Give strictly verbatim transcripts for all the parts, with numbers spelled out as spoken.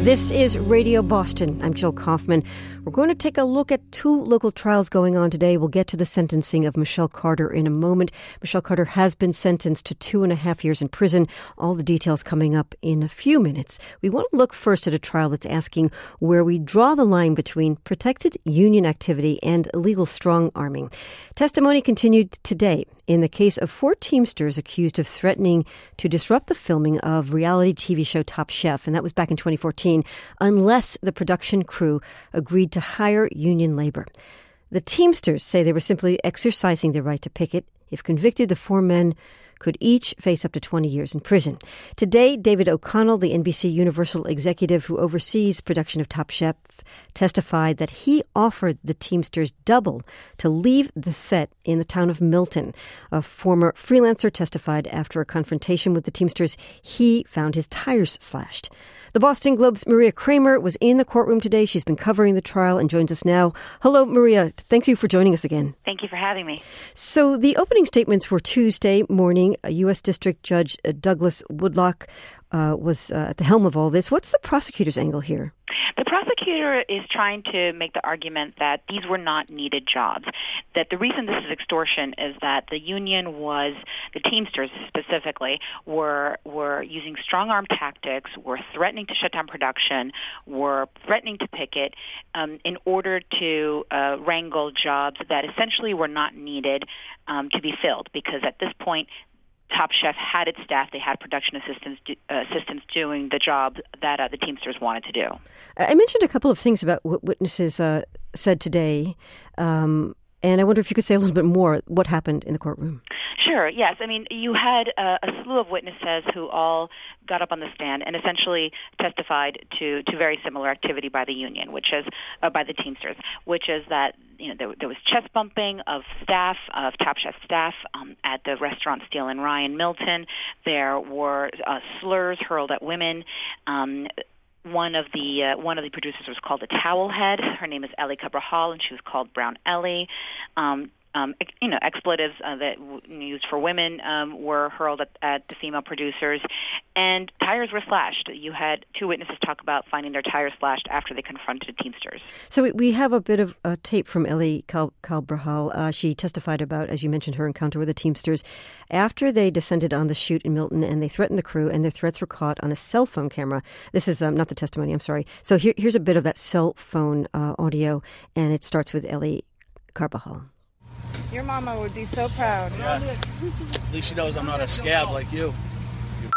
This is Radio Boston. I'm Jill Kaufman. We're going to take a look at two local trials going on today. We'll get to the sentencing of Michelle Carter in a moment. Michelle Carter has been sentenced to two and a half years in prison. All the details coming up in a few minutes. We want to look first at a trial that's asking where we draw the line between protected union activity and illegal strong-arming. Testimony continued today in the case of four Teamsters accused of threatening to disrupt the filming of reality T V show Top Chef, and that was back in twenty fourteen, unless the production crew agreed to hire union labor. The Teamsters say they were simply exercising their right to picket. If convicted, the four men could each face up to twenty years in prison. Today, David O'Connell, the N B C Universal executive who oversees production of Top Chef, testified that he offered the Teamsters double to leave the set in the town of Milton. A former freelancer testified after a confrontation with the Teamsters, he found his tires slashed. The Boston Globe's Maria Kramer was in the courtroom today. She's been covering the trial and joins us now. Hello, Maria. Thank you for joining us again. Thank you for having me. So the opening statements were Tuesday morning. U S District Judge Douglas Woodlock uh, was uh, at the helm of all this. What's the prosecutor's angle here? The prosecutor is trying to make the argument that these were not needed jobs, that the reason this is extortion is that the union was, the Teamsters specifically, were were using strong-arm tactics, were threatening to shut down production, were threatening to picket um, in order to uh, wrangle jobs that essentially were not needed um, to be filled, because at this point, Top Chef had its staff. They had production assistants do, uh, assistants doing the job that uh, the Teamsters wanted to do. I mentioned a couple of things about what witnesses uh, said today, um, and I wonder if you could say a little bit more what happened in the courtroom. Sure, yes. I mean, you had uh, a slew of witnesses who all got up on the stand and essentially testified to, to very similar activity by the union, which is, uh, by the Teamsters, which is that, you know, there, there was chest bumping of staff, of Top Chef staff um, at the restaurant Steel and Ryan Milton. There were uh, slurs hurled at women. Um, One of the uh, one of the producers was called a towel head. Her name is Ellie Cabral, and she was called Brown Ellie. Um, um, you know, expletives uh, that w- used for women um, were hurled at, at the female producers, and tires were slashed. You had two witnesses talk about finding their tires slashed after they confronted Teamsters. So we, we have a bit of uh, tape from Ellie Cal- Cabral. Uh, she testified about, as you mentioned, her encounter with the Teamsters after they descended on the chute in Milton, and they threatened the crew, and their threats were caught on a cell phone camera. This is um, not the testimony, I'm sorry. So here, here's a bit of that cell phone uh, audio, and it starts with Ellie Cabral. Your mama would be so proud. Yeah. At least she knows I'm not a scab like you. You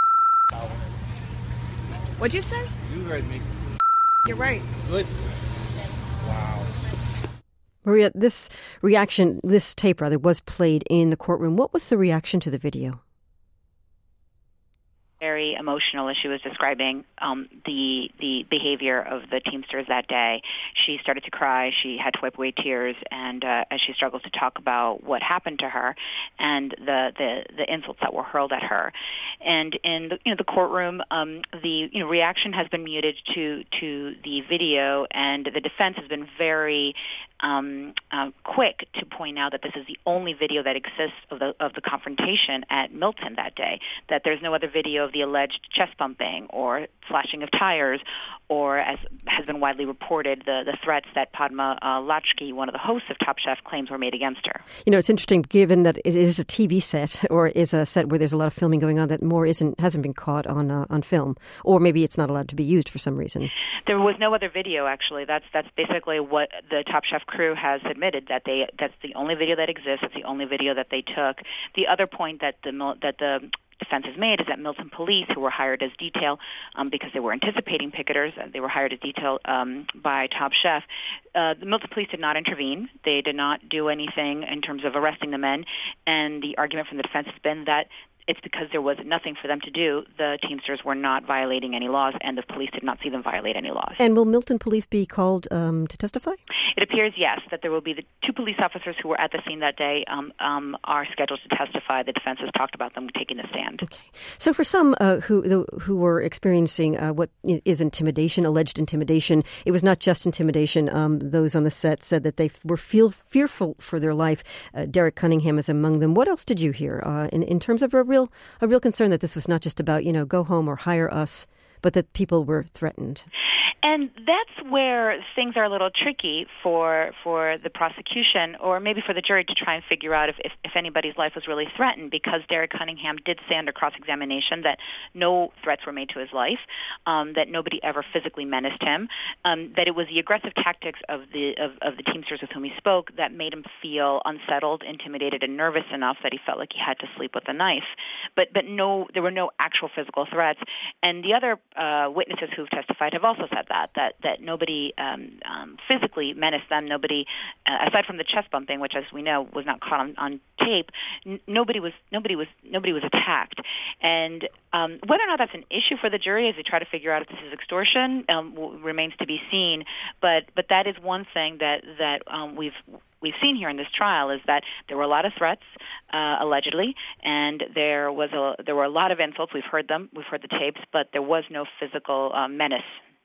What'd you say? You heard me. You're right. Good. Wow. Maria, this reaction, this tape rather, was played in the courtroom. What was the reaction to the video? Very emotional as she was describing um, the the behavior of the Teamsters that day. She started to cry. She had to wipe away tears, and uh, as she struggled to talk about what happened to her and the, the, the insults that were hurled at her. And in the, you know, the courtroom, um, the you know, reaction has been muted to to the video, and the defense has been very um, uh, quick to point out that this is the only video that exists of the of the confrontation at Milton that day. That there's no other video of the alleged chest bumping or slashing of tires, or, as has been widely reported, the, the threats that Padma uh, Latchkey, one of the hosts of Top Chef, claims were made against her. You know, it's interesting, given that it is a T V set, or is a set where there's a lot of filming going on, that more isn't hasn't been caught on uh, on film, or maybe it's not allowed to be used for some reason. There was no other video, actually. That's that's basically what the Top Chef crew has admitted, that they that's the only video that exists. It's the only video that they took. The other point that the that the defense has made is that Milton police, who were hired as detail um, because they were anticipating picketers, uh, they were hired as detail um, by Top Chef. Uh, the Milton police did not intervene. They did not do anything in terms of arresting the men, and the argument from the defense has been that it's because there was nothing for them to do. The Teamsters were not violating any laws, and the police did not see them violate any laws. And will Milton police be called um, to testify? It appears, yes, that there will be the two police officers who were at the scene that day um, um, are scheduled to testify. The defense has talked about them taking the stand. Okay. So for some uh, who who were experiencing uh, what is intimidation, alleged intimidation, it was not just intimidation. Um, those on the set said that they were feel fearful for their life. Uh, Derek Cunningham is among them. What else did you hear uh, in, in terms of a real a real concern that this was not just about, you know, go home or hire us, but that people were threatened. And that's where things are a little tricky for for the prosecution, or maybe for the jury, to try and figure out if, if, if anybody's life was really threatened, because Derek Cunningham did say under cross-examination that no threats were made to his life, um, that nobody ever physically menaced him, um, that it was the aggressive tactics of the of, of the Teamsters with whom he spoke that made him feel unsettled, intimidated, and nervous enough that he felt like he had to sleep with a knife. But but no, there were no actual physical threats. And the other uh, witnesses who've testified have also said that, that, that nobody um, um, physically menaced them. Nobody, uh, aside from the chest bumping, which, as we know, was not caught on, on tape, n- nobody was nobody was nobody was attacked. And um, whether or not that's an issue for the jury as they try to figure out if this is extortion um, w- remains to be seen. But but that is one thing that that um, we've we've seen here in this trial, is that there were a lot of threats, uh, allegedly, and there was a there were a lot of insults. We've heard them, we've heard the tapes, but there was no physical uh, menace.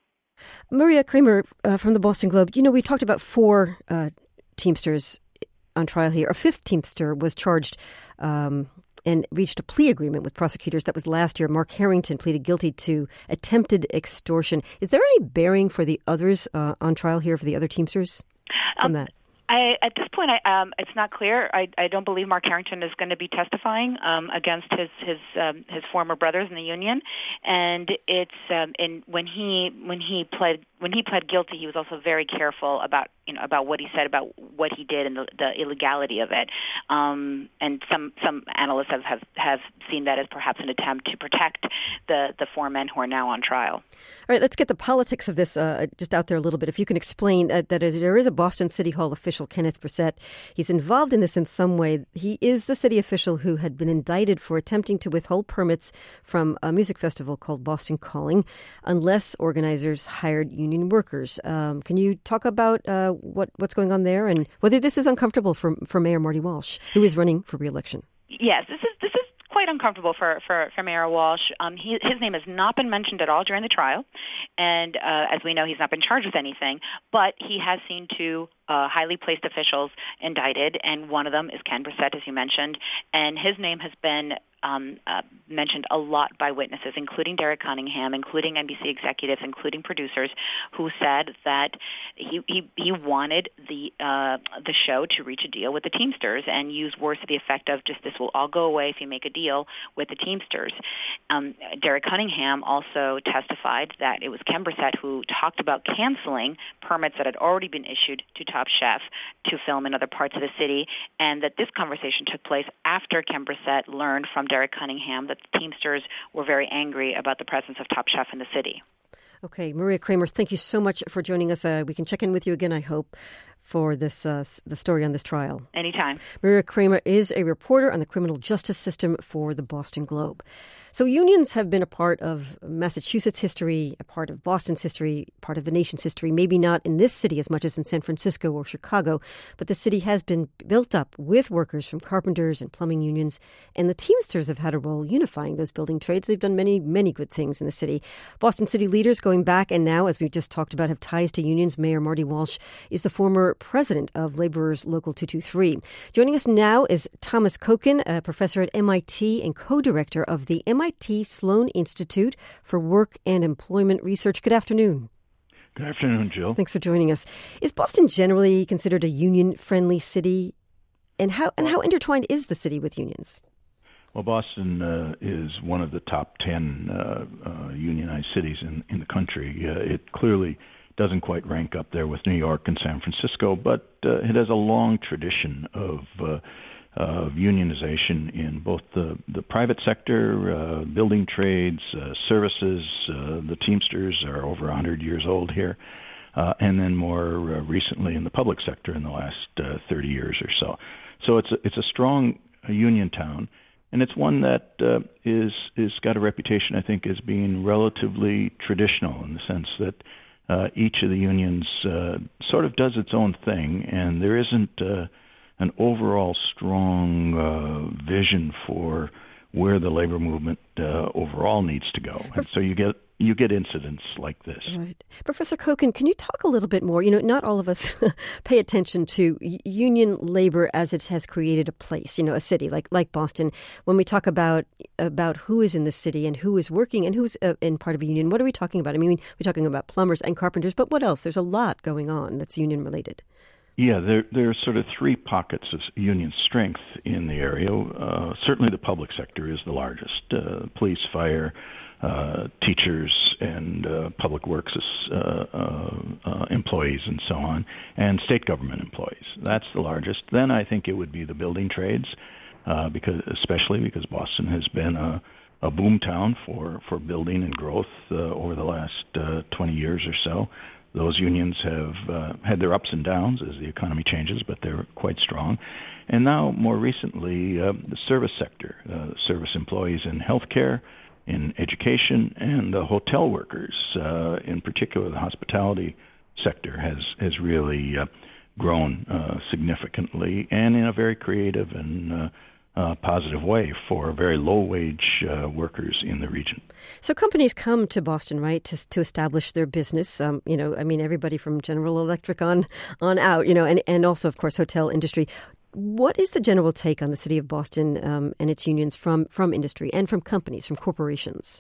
Maria Kramer uh, from the Boston Globe. You know, we talked about four uh, Teamsters on trial here. A fifth Teamster was charged um, and reached a plea agreement with prosecutors. That was last year. Mark Harrington pleaded guilty to attempted extortion. Is there any bearing for the others uh, on trial here, for the other Teamsters from um, that? I, at this point, I, um, it's not clear. I, I don't believe Mark Harrington is going to be testifying um, against his his um, his former brothers in the union, and it's um, and when he when he pled when he pled guilty, he was also very careful about you know about what he said about what he did and the, the illegality of it. Um, and some some analysts have, have have seen that as perhaps an attempt to protect the the four men who are now on trial. All right, let's get the politics of this uh, just out there a little bit. If you can explain that, that is, there is a Boston City Hall official, Kenneth Brissett. He's involved in this in some way. He is the city official who had been indicted for attempting to withhold permits from a music festival called Boston Calling unless organizers hired union workers. Um, can you talk about uh, what what's going on there and whether this is uncomfortable for for Mayor Marty Walsh, who is running for re-election? Yes, this is this is quite uncomfortable for, for, for Mayor Walsh. Um, he, his name has not been mentioned at all during the trial, and uh, as we know, he's not been charged with anything, but he has seen two uh, highly placed officials indicted, and one of them is Ken Brissett, as you mentioned, and his name has been Um, uh, mentioned a lot by witnesses, including Derek Cunningham, including N B C executives, including producers, who said that he he, he wanted the uh, the show to reach a deal with the Teamsters and use words to the effect of just this will all go away if you make a deal with the Teamsters. Um, Derek Cunningham also testified that it was Ken Brissett who talked about canceling permits that had already been issued to Top Chef to film in other parts of the city, and that this conversation took place after Ken Brissett learned from Derek Cunningham that the Teamsters were very angry about the presence of Top Chef in the city. Okay, Maria Kramer, thank you so much for joining us. Uh, we can check in with you again, I hope, for this uh, the story on this trial. Anytime. Maria Kramer is a reporter on the criminal justice system for the Boston Globe. So unions have been a part of Massachusetts history, a part of Boston's history, part of the nation's history, maybe not in this city as much as in San Francisco or Chicago, but the city has been built up with workers from carpenters and plumbing unions, and the Teamsters have had a role unifying those building trades. They've done many, many good things in the city. Boston city leaders going back and now, as we just talked about, have ties to unions. Mayor Marty Walsh is the former president of Laborers Local two two three. Joining us now is Thomas Koken, a professor at M I T and co-director of the M I T Sloan Institute for Work and Employment Research. Good afternoon. Good afternoon, Jill. Thanks for joining us. Is Boston generally considered a union-friendly city? And how and how intertwined is the city with unions? Well, Boston uh, is one of the top ten uh, uh, unionized cities in, in the country. Uh, it clearly doesn't quite rank up there with New York and San Francisco, but uh, it has a long tradition of uh, of unionization in both the, the private sector, uh, building trades, uh, services. Uh, the Teamsters are over one hundred years old here. Uh, and then more uh, recently in the public sector in the last uh, thirty years or so. So it's a, it's a strong uh, union town, and it's one that uh, is is got a reputation, I think, as being relatively traditional in the sense that uh, each of the unions uh, sort of does its own thing, and there isn't uh, an overall strong uh, vision for where the labor movement uh, overall needs to go. And so you get you get incidents like this. Right. Professor Koken, can you talk a little bit more? You know, not all of us pay attention to union labor as it has created a place, you know, a city like like Boston. When we talk about about who is in the city and who is working and who's uh, in part of a union, what are we talking about? I mean, we're talking about plumbers and carpenters, but what else? There's a lot going on that's union related. Yeah, there, there are sort of three pockets of union strength in the area. Uh, certainly the public sector is the largest. Uh, police, fire, uh, teachers, and uh, public works uh, uh, uh, employees and so on, and state government employees. That's the largest. Then I think it would be the building trades, uh, because especially because Boston has been a, a boom town for, for building and growth uh, over the last uh, twenty years or so. Those unions have uh, had their ups and downs as the economy changes, but they're quite strong. And now, more recently, uh, the service sector, uh, service employees in healthcare, in education, and the hotel workers, uh, in particular the hospitality sector, has, has really uh, grown uh, significantly and in a very creative and uh, Uh, positive way for very low-wage uh, workers in the region. So companies come to Boston, right, to to establish their business. Um, you know, I mean, everybody from General Electric on on out. You know, and and also, of course, hotel industry. What is the general take on the city of Boston um, and its unions from from industry and from companies, from corporations?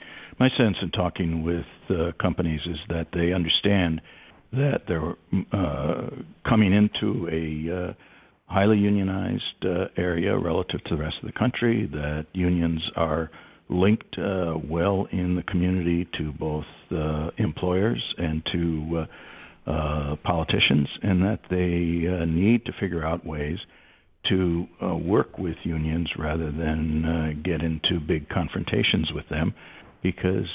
My sense in talking with uh, companies is that they understand that they're uh, coming into a uh, highly unionized uh, area relative to the rest of the country, that unions are linked uh, well in the community to both uh, employers and to uh, uh, politicians, and that they uh, need to figure out ways to uh, work with unions rather than uh, get into big confrontations with them, because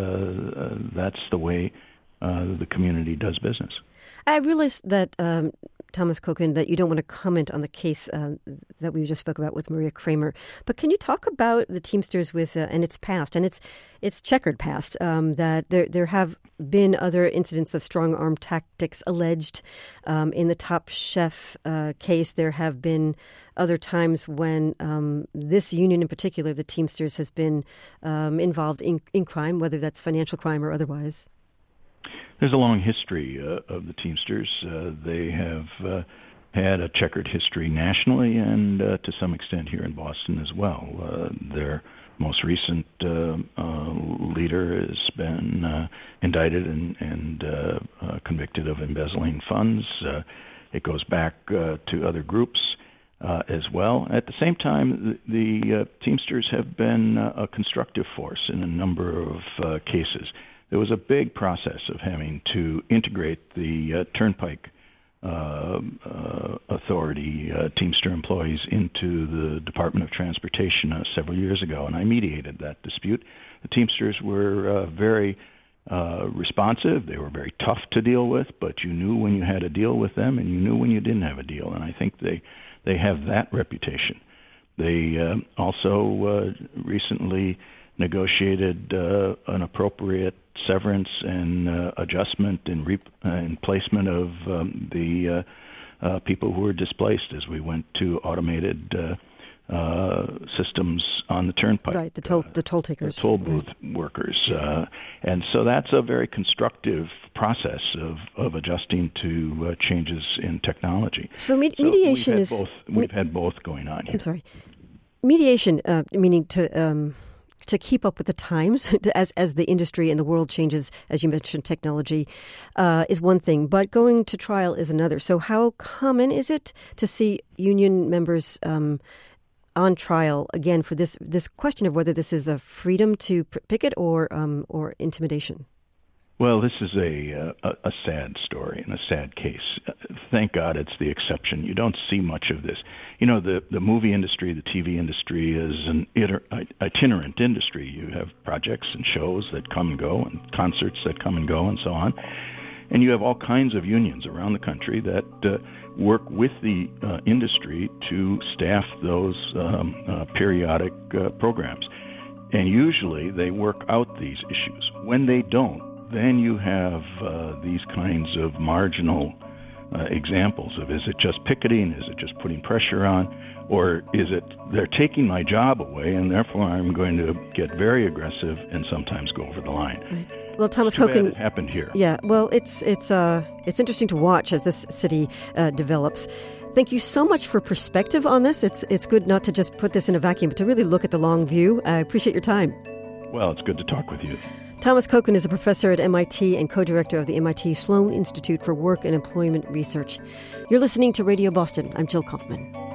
uh, that's the way uh, the community does business. I realize that, um, Thomas Koken, that you don't want to comment on the case uh, that we just spoke about with Maria Kramer, but can you talk about the Teamsters with uh, and its past and its its checkered past? Um, that there there have been other incidents of strong arm tactics alleged um, in the Top Chef uh, case. There have been other times when um, this union in particular, the Teamsters, has been um, involved in, in crime, whether that's financial crime or otherwise. There's a long history uh, of the Teamsters. Uh, they have uh, had a checkered history nationally and uh, to some extent here in Boston as well. Uh, their most recent uh, uh, leader has been uh, indicted and, and uh, uh, convicted of embezzling funds. Uh, it goes back uh, to other groups uh, as well. At the same time, the, the uh, Teamsters have been uh, a constructive force in a number of uh, cases. There was a big process of having to integrate the uh, Turnpike uh, uh, Authority uh, Teamster employees into the Department of Transportation uh, several years ago, and I mediated that dispute. The Teamsters were uh, very uh, responsive. They were very tough to deal with, but you knew when you had a deal with them, and you knew when you didn't have a deal, and I think they, they have that reputation. They uh, also uh, recently negotiated uh, an appropriate severance and uh, adjustment and, re- and placement of um, the uh, uh, people who were displaced as we went to automated uh, uh, systems on the turnpike. Right, the toll, the toll takers. The toll booth right. workers. Uh, and so that's a very constructive process of, of adjusting to uh, changes in technology. So, me- so mediation we've is... Both, we've me- had both going on here. I'm sorry. Mediation, uh, meaning to... Um, to keep up with the times as as the industry and the world changes, as you mentioned, technology uh, is one thing, but going to trial is another. So how common is it to see union members um, on trial, again, for this this question of whether this is a freedom to picket or um, or intimidation? Well, this is a, a a sad story and a sad case. Thank God it's the exception. You don't see much of this. You know, the, the movie industry, the T V industry is an iter, itinerant industry. You have projects and shows that come and go and concerts that come and go and so on. And you have all kinds of unions around the country that uh, work with the uh, industry to staff those um, uh, periodic uh, programs. And usually they work out these issues. When they don't, then you have uh, these kinds of marginal uh, examples of, is it just picketing? Is it just putting pressure on? Or is it they're taking my job away, and therefore I'm going to get very aggressive and sometimes go over the line? Right. Well, Thomas Too bad Koken, it happened here. Yeah, well, it's it's uh it's interesting to watch as this city uh, develops. Thank you so much for perspective on this. It's it's good not to just put this in a vacuum, but to really look at the long view. I appreciate your time. Well, it's good to talk with you. Thomas Koken is a professor at M I T and co-director of the M I T Sloan Institute for Work and Employment Research. You're listening to Radio Boston. I'm Jill Kaufman.